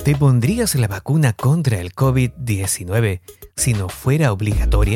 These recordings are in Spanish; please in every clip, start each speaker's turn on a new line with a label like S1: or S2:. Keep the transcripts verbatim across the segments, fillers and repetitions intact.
S1: ¿Te pondrías la vacuna contra el COVID diecinueve si no fuera obligatoria?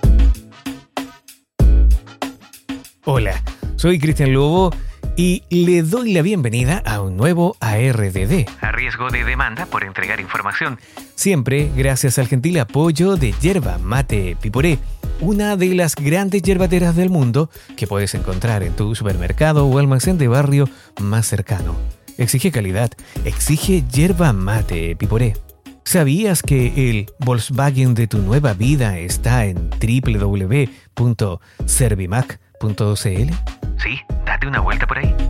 S1: Hola, soy Cristian Lobo y le doy la bienvenida a un nuevo A R D D, a riesgo de demanda por entregar información. Siempre gracias al gentil apoyo de Yerba Mate Piporé, una de las grandes yerbateras del mundo que puedes encontrar en tu supermercado o almacén de barrio más cercano. Exige calidad, exige Yerba Mate Piporé. ¿Sabías que el Volkswagen de tu nueva vida está en doble u doble u doble u punto servimac punto c l? Sí, date una vuelta por ahí.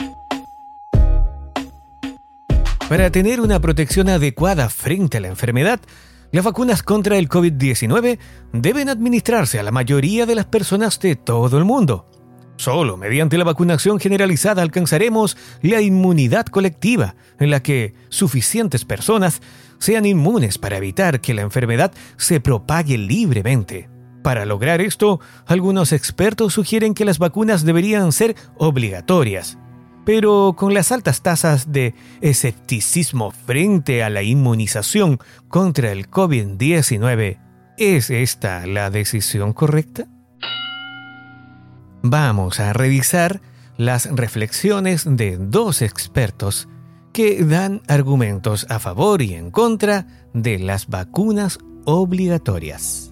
S1: Para tener una protección adecuada frente a la enfermedad, las vacunas contra el COVID diecinueve deben administrarse a la mayoría de las personas de todo el mundo. Solo mediante la vacunación generalizada alcanzaremos la inmunidad colectiva, en la que suficientes personas sean inmunes para evitar que la enfermedad se propague libremente. Para lograr esto, algunos expertos sugieren que las vacunas deberían ser obligatorias. Pero con las altas tasas de escepticismo frente a la inmunización contra el COVID diecinueve, ¿es esta la decisión correcta? Vamos a revisar las reflexiones de dos expertos que dan argumentos a favor y en contra de las vacunas obligatorias.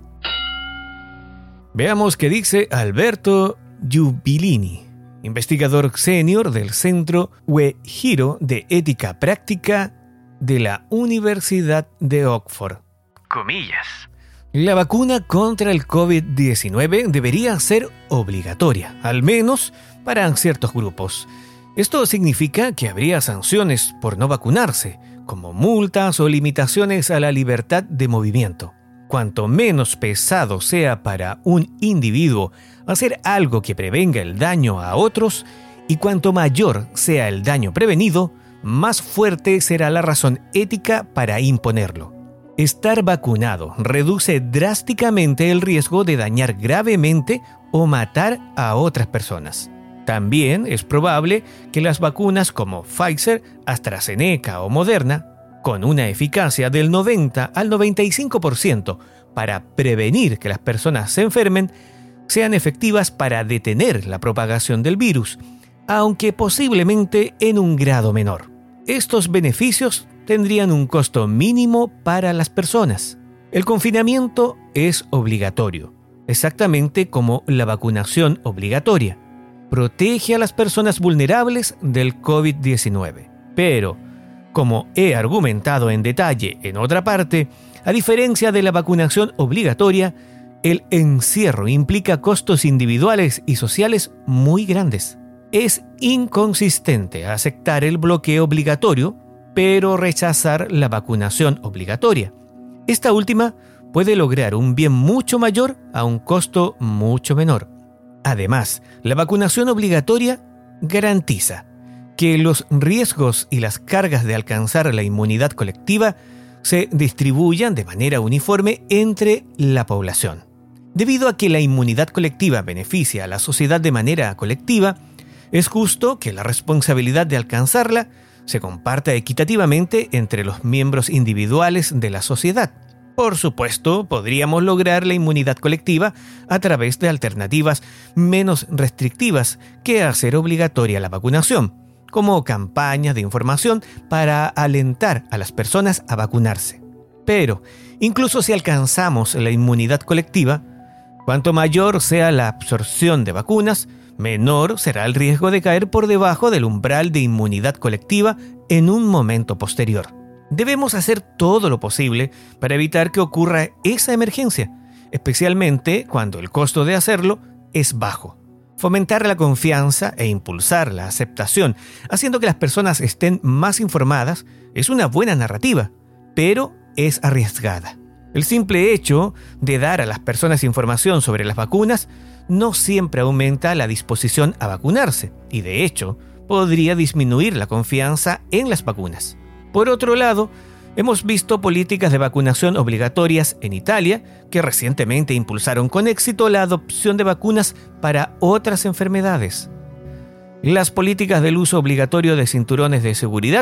S1: Veamos qué dice Alberto Giubilini, investigador senior del Centro Uehiro de Ética Práctica de la Universidad de Oxford. Comillas. La vacuna contra el COVID diecinueve debería ser obligatoria, al menos para ciertos grupos. Esto significa que habría sanciones por no vacunarse, como multas o limitaciones a la libertad de movimiento. Cuanto menos pesado sea para un individuo hacer algo que prevenga el daño a otros, y cuanto mayor sea el daño prevenido, más fuerte será la razón ética para imponerlo. Estar vacunado reduce drásticamente el riesgo de dañar gravemente o matar a otras personas. También es probable que las vacunas como Pfizer, AstraZeneca o Moderna, con una eficacia del noventa al noventa y cinco por ciento para prevenir que las personas se enfermen, sean efectivas para detener la propagación del virus, aunque posiblemente en un grado menor. Estos beneficios tendrían un costo mínimo para las personas. El confinamiento es obligatorio, exactamente como la vacunación obligatoria. Protege a las personas vulnerables del COVID diecinueve. Pero, como he argumentado en detalle en otra parte, a diferencia de la vacunación obligatoria, el encierro implica costos individuales y sociales muy grandes. Es inconsistente aceptar el bloqueo obligatorio, pero rechazar la vacunación obligatoria. Esta última puede lograr un bien mucho mayor a un costo mucho menor. Además, la vacunación obligatoria garantiza que los riesgos y las cargas de alcanzar la inmunidad colectiva se distribuyan de manera uniforme entre la población. Debido a que la inmunidad colectiva beneficia a la sociedad de manera colectiva, es justo que la responsabilidad de alcanzarla se comparta equitativamente entre los miembros individuales de la sociedad. Por supuesto, podríamos lograr la inmunidad colectiva a través de alternativas menos restrictivas que hacer obligatoria la vacunación, como campañas de información para alentar a las personas a vacunarse. Pero, incluso si alcanzamos la inmunidad colectiva, cuanto mayor sea la absorción de vacunas, menor será el riesgo de caer por debajo del umbral de inmunidad colectiva en un momento posterior. Debemos hacer todo lo posible para evitar que ocurra esa emergencia, especialmente cuando el costo de hacerlo es bajo. Fomentar la confianza e impulsar la aceptación, haciendo que las personas estén más informadas, es una buena narrativa, pero es arriesgada. El simple hecho de dar a las personas información sobre las vacunas no siempre aumenta la disposición a vacunarse y, de hecho, podría disminuir la confianza en las vacunas. Por otro lado, hemos visto políticas de vacunación obligatorias en Italia que recientemente impulsaron con éxito la adopción de vacunas para otras enfermedades. Las políticas del uso obligatorio de cinturones de seguridad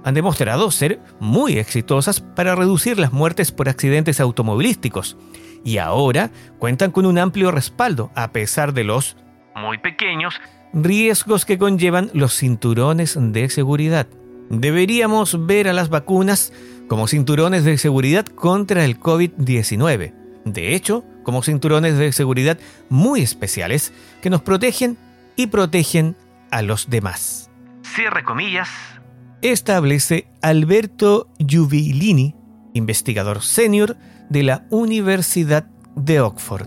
S1: han demostrado ser muy exitosas para reducir las muertes por accidentes automovilísticos y ahora cuentan con un amplio respaldo a pesar de los muy pequeños riesgos que conllevan los cinturones de seguridad. Deberíamos ver a las vacunas como cinturones de seguridad contra el covid diecinueve. De hecho, como cinturones de seguridad muy especiales que nos protegen y protegen a los demás. Cierre comillas. Establece Alberto Giubilini, investigador senior de la Universidad de Oxford.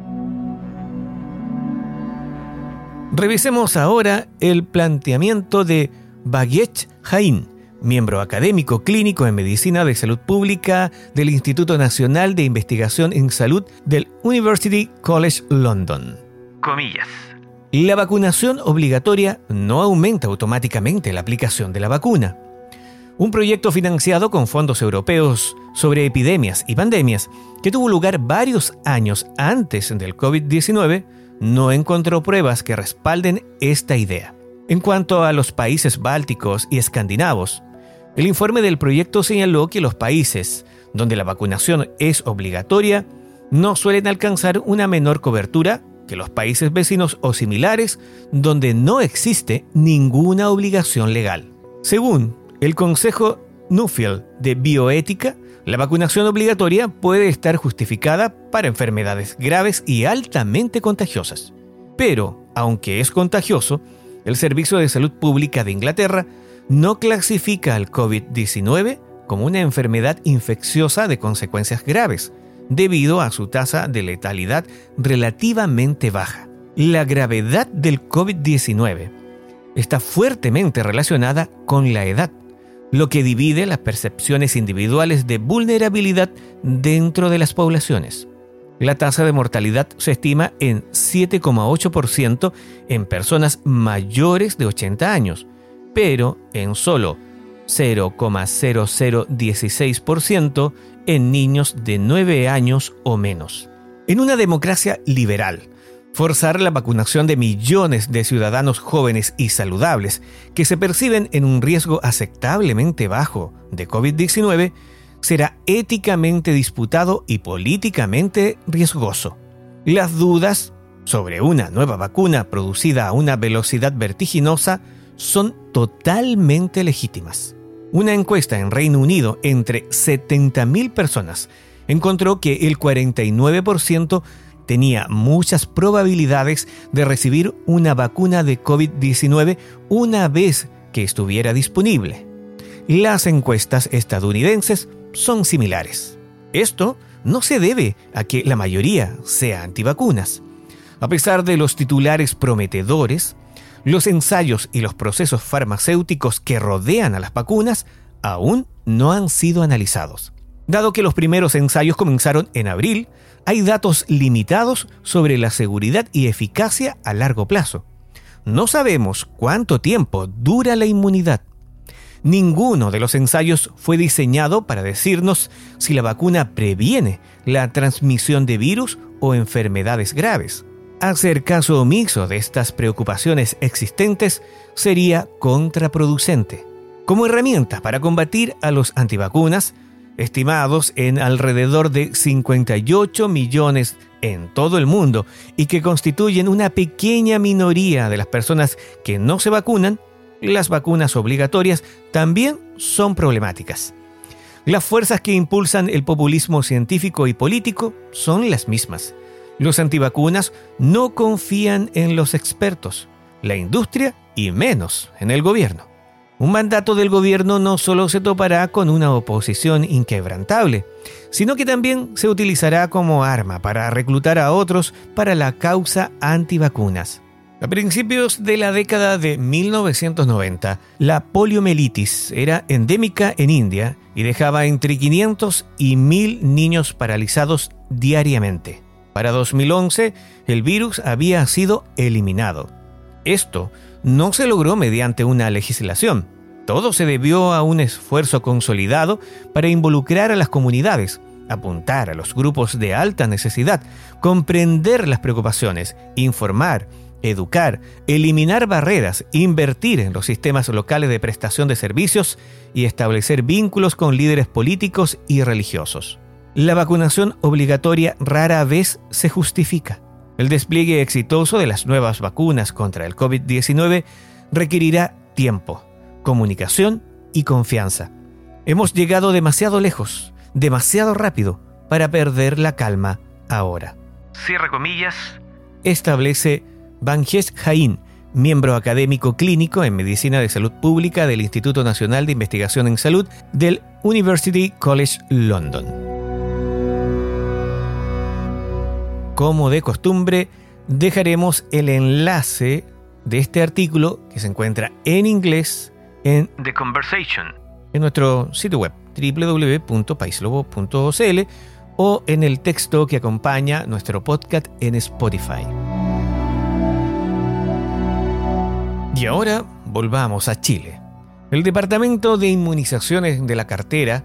S1: Revisemos ahora el planteamiento de Bhagesh Jain, miembro académico clínico en Medicina de Salud Pública del Instituto Nacional de Investigación en Salud del University College London. Comillas. La vacunación obligatoria no aumenta automáticamente la aplicación de la vacuna. Un proyecto financiado con fondos europeos sobre epidemias y pandemias que tuvo lugar varios años antes del covid diecinueve no encontró pruebas que respalden esta idea. En cuanto a los países bálticos y escandinavos, el informe del proyecto señaló que los países donde la vacunación es obligatoria no suelen alcanzar una menor cobertura que los países vecinos o similares donde no existe ninguna obligación legal. Según el Consejo Nuffield de Bioética, la vacunación obligatoria puede estar justificada para enfermedades graves y altamente contagiosas. Pero, aunque es contagioso, el Servicio de Salud Pública de Inglaterra no clasifica al covid diecinueve como una enfermedad infecciosa de consecuencias graves, debido a su tasa de letalidad relativamente baja. La gravedad del covid diecinueve está fuertemente relacionada con la edad, lo que divide las percepciones individuales de vulnerabilidad dentro de las poblaciones. La tasa de mortalidad se estima en siete coma ocho por ciento en personas mayores de ochenta años, pero en solo cero coma cero cero dieciséis por ciento en niños de nueve años o menos. En una democracia liberal, forzar la vacunación de millones de ciudadanos jóvenes y saludables que se perciben en un riesgo aceptablemente bajo de covid diecinueve será éticamente disputado y políticamente riesgoso. Las dudas sobre una nueva vacuna producida a una velocidad vertiginosa son totalmente legítimas. Una encuesta en Reino Unido entre setenta mil personas encontró que el cuarenta y nueve por ciento tenía muchas probabilidades de recibir una vacuna de covid diecinueve una vez que estuviera disponible. Las encuestas estadounidenses son similares. Esto no se debe a que la mayoría sea antivacunas. A pesar de los titulares prometedores, los ensayos y los procesos farmacéuticos que rodean a las vacunas aún no han sido analizados. Dado que los primeros ensayos comenzaron en abril, hay datos limitados sobre la seguridad y eficacia a largo plazo. No sabemos cuánto tiempo dura la inmunidad. Ninguno de los ensayos fue diseñado para decirnos si la vacuna previene la transmisión de virus o enfermedades graves. Hacer caso omiso de estas preocupaciones existentes sería contraproducente. Como herramienta para combatir a los antivacunas, estimados en alrededor de cincuenta y ocho millones en todo el mundo y que constituyen una pequeña minoría de las personas que no se vacunan, las vacunas obligatorias también son problemáticas. Las fuerzas que impulsan el populismo científico y político son las mismas. Los antivacunas no confían en los expertos, la industria y menos en el gobierno. Un mandato del gobierno no solo se topará con una oposición inquebrantable, sino que también se utilizará como arma para reclutar a otros para la causa antivacunas. A principios de la década de mil novecientos noventa, la poliomielitis era endémica en India y dejaba entre quinientos y mil niños paralizados diariamente. Para dos mil once, el virus había sido eliminado. Esto no se logró mediante una legislación. Todo se debió a un esfuerzo consolidado para involucrar a las comunidades, apuntar a los grupos de alta necesidad, comprender las preocupaciones, informar, educar, eliminar barreras, invertir en los sistemas locales de prestación de servicios y establecer vínculos con líderes políticos y religiosos. La vacunación obligatoria rara vez se justifica. El despliegue exitoso de las nuevas vacunas contra el covid diecinueve requerirá tiempo, comunicación y confianza. Hemos llegado demasiado lejos, demasiado rápido, para perder la calma ahora. Cierra comillas. Establece Banjes Jain, miembro académico clínico en Medicina de Salud Pública del Instituto Nacional de Investigación en Salud del University College London. Como de costumbre, dejaremos el enlace de este artículo que se encuentra en inglés en The Conversation, en nuestro sitio web doble u doble u doble u punto paislobo punto c l o en el texto que acompaña nuestro podcast en Spotify. Y ahora volvamos a Chile. El Departamento de Inmunizaciones de la Cartera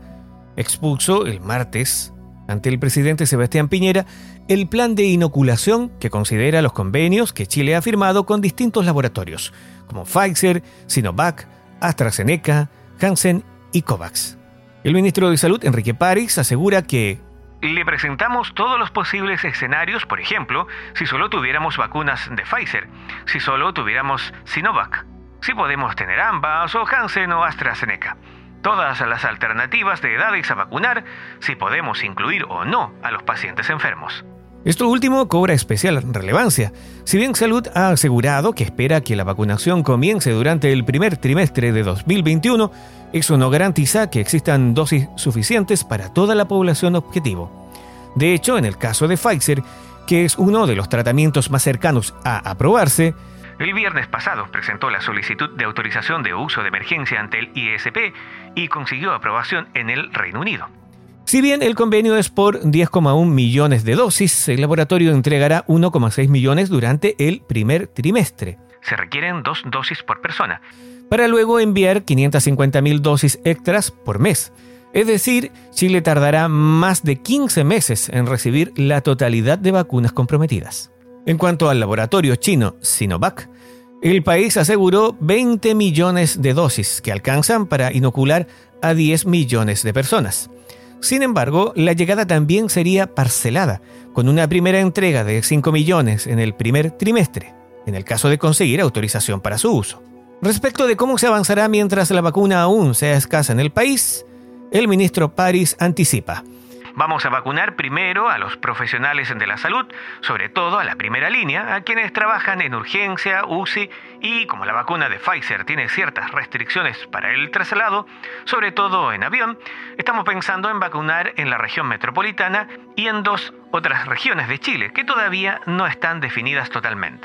S1: expuso el martes ante el presidente Sebastián Piñera el plan de inoculación que considera los convenios que Chile ha firmado con distintos laboratorios, como Pfizer, Sinovac, AstraZeneca, Janssen y COVAX. El ministro de Salud, Enrique París, asegura que le presentamos todos los posibles escenarios, por ejemplo, si solo tuviéramos vacunas de Pfizer, si solo tuviéramos Sinovac, si podemos tener ambas o Janssen o AstraZeneca. Todas las alternativas de edades a vacunar, si podemos incluir o no a los pacientes enfermos. Esto último cobra especial relevancia. Si bien Salud ha asegurado que espera que la vacunación comience durante el primer trimestre de dos mil veintiuno, eso no garantiza que existan dosis suficientes para toda la población objetivo. De hecho, en el caso de Pfizer, que es uno de los tratamientos más cercanos a aprobarse, el viernes pasado presentó la solicitud de autorización de uso de emergencia ante el I S P y consiguió aprobación en el Reino Unido. Si bien el convenio es por diez coma uno millones de dosis, el laboratorio entregará uno coma seis millones durante el primer trimestre. Se requieren dos dosis por persona, para luego enviar quinientas cincuenta mil dosis extras por mes. Es decir, Chile tardará más de quince meses en recibir la totalidad de vacunas comprometidas. En cuanto al laboratorio chino Sinovac, el país aseguró veinte millones de dosis que alcanzan para inocular a diez millones de personas. Sin embargo, la llegada también sería parcelada, con una primera entrega de cinco millones en el primer trimestre, en el caso de conseguir autorización para su uso. Respecto de cómo se avanzará mientras la vacuna aún sea escasa en el país, el ministro París anticipa: vamos a vacunar primero a los profesionales de la salud, sobre todo a la primera línea, a quienes trabajan en urgencia, U C I, y como la vacuna de Pfizer tiene ciertas restricciones para el traslado, sobre todo en avión, estamos pensando en vacunar en la región metropolitana y en dos otras regiones de Chile que todavía no están definidas totalmente.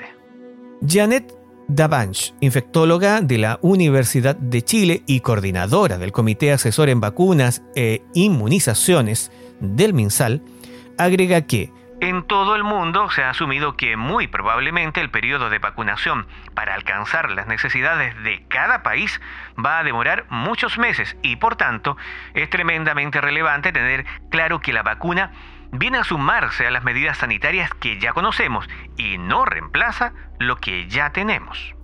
S1: Janet Davanch, infectóloga de la Universidad de Chile y coordinadora del Comité Asesor en Vacunas e Inmunizaciones del MinSal, agrega que en todo el mundo se ha asumido que muy probablemente el periodo de vacunación para alcanzar las necesidades de cada país va a demorar muchos meses y por tanto es tremendamente relevante tener claro que la vacuna viene a sumarse a las medidas sanitarias que ya conocemos y no reemplaza lo que ya tenemos.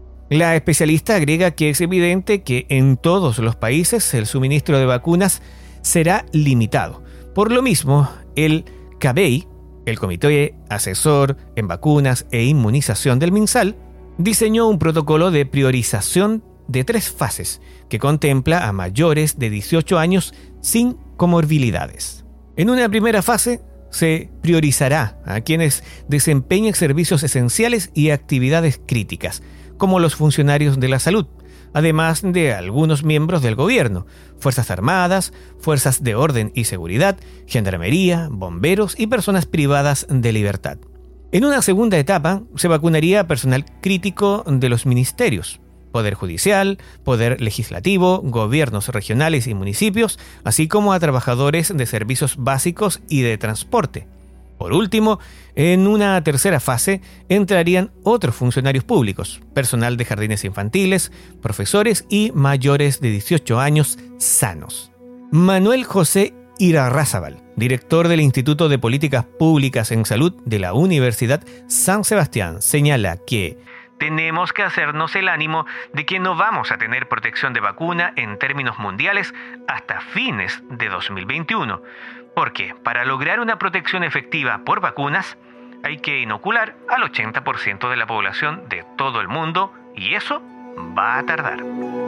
S1: La especialista agrega que es evidente que en todos los países el suministro de vacunas será limitado. Por lo mismo, el CABEI, el Comité Asesor en Vacunas e Inmunización del MinSal, diseñó un protocolo de priorización de tres fases que contempla a mayores de dieciocho años sin comorbilidades. En una primera fase se priorizará a quienes desempeñen servicios esenciales y actividades críticas, como los funcionarios de la salud, además de algunos miembros del gobierno, Fuerzas Armadas, Fuerzas de Orden y Seguridad, Gendarmería, bomberos y personas privadas de libertad. En una segunda etapa se vacunaría a personal crítico de los ministerios, Poder Judicial, Poder Legislativo, gobiernos regionales y municipios, así como a trabajadores de servicios básicos y de transporte. Por último, en una tercera fase entrarían otros funcionarios públicos, personal de jardines infantiles, profesores y mayores de dieciocho años sanos. Manuel José Irarrázaval, director del Instituto de Políticas Públicas en Salud de la Universidad San Sebastián, señala que tenemos que hacernos el ánimo de que no vamos a tener protección de vacuna en términos mundiales hasta fines de dos mil veintiuno, porque para lograr una protección efectiva por vacunas hay que inocular al ochenta por ciento de la población de todo el mundo y eso va a tardar.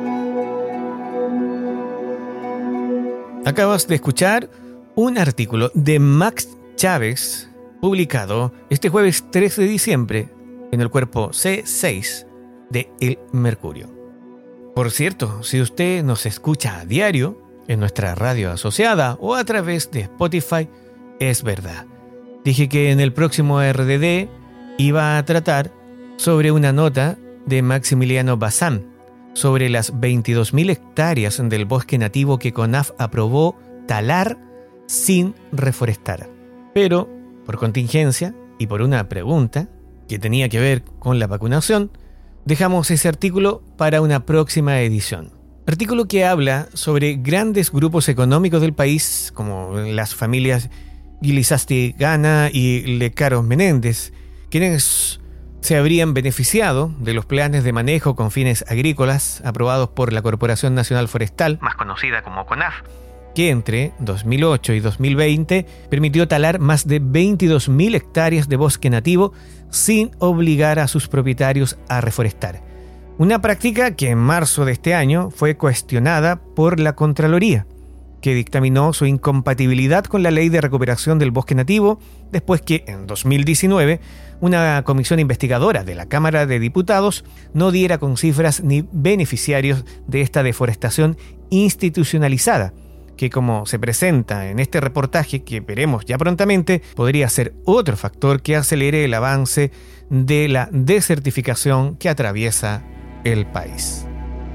S1: Acabas de escuchar un artículo de Max Chávez publicado este jueves tres de diciembre en el cuerpo C seis de El Mercurio. Por cierto, si usted nos escucha a diario en nuestra radio asociada o a través de Spotify, es verdad. Dije que en el próximo R D D iba a tratar sobre una nota de Maximiliano Bazán sobre las veintidós mil hectáreas del bosque nativo que CONAF aprobó talar sin reforestar. Pero, por contingencia y por una pregunta que tenía que ver con la vacunación, dejamos ese artículo para una próxima edición. Artículo que habla sobre grandes grupos económicos del país, como las familias Guilizasti Gana y Lecaros Menéndez, quienes se habrían beneficiado de los planes de manejo con fines agrícolas aprobados por la Corporación Nacional Forestal, más conocida como CONAF, que entre dos mil ocho y dos mil veinte permitió talar más de veintidós mil hectáreas de bosque nativo sin obligar a sus propietarios a reforestar. Una práctica que en marzo de este año fue cuestionada por la Contraloría, que dictaminó su incompatibilidad con la Ley de Recuperación del Bosque Nativo, después que en dos mil diecinueve una comisión investigadora de la Cámara de Diputados no diera con cifras ni beneficiarios de esta deforestación institucionalizada, que como se presenta en este reportaje que veremos ya prontamente, podría ser otro factor que acelere el avance de la desertificación que atraviesa el país.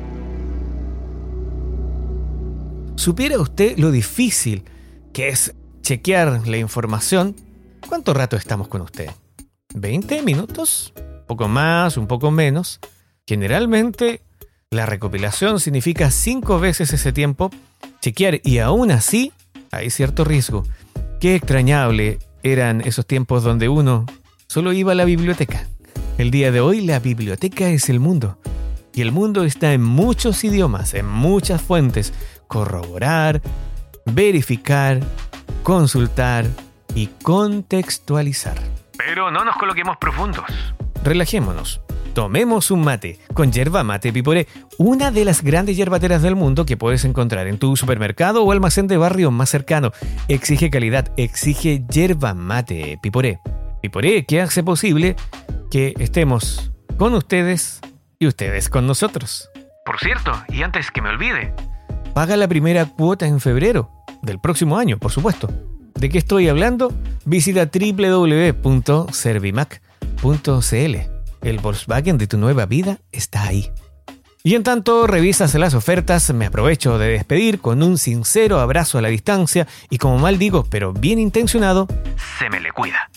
S1: ¿Supiera usted lo difícil que es chequear la información? ¿Cuánto rato estamos con usted? ¿veinte minutos? ¿Un poco más, un poco menos? Generalmente la recopilación significa cinco veces ese tiempo chequear y aún así hay cierto riesgo. Qué extrañable eran esos tiempos donde uno solo iba a la biblioteca. El día de hoy la biblioteca es el mundo. Y el mundo está en muchos idiomas, en muchas fuentes. Corroborar, verificar, consultar y contextualizar. Pero no nos coloquemos profundos. Relajémonos. Tomemos un mate con yerba mate Piporé, una de las grandes yerbateras del mundo que puedes encontrar en tu supermercado o almacén de barrio más cercano. Exige calidad, exige yerba mate Piporé. Piporé que hace posible que estemos con ustedes y ustedes con nosotros. Por cierto, y antes que me olvide, paga la primera cuota en febrero del próximo año, por supuesto. ¿De qué estoy hablando? Visita doble u doble u doble u punto servimac punto c l. El Volkswagen de tu nueva vida está ahí. Y en tanto revisas las ofertas, me aprovecho de despedir con un sincero abrazo a la distancia y como mal digo, pero bien intencionado, se me le cuida.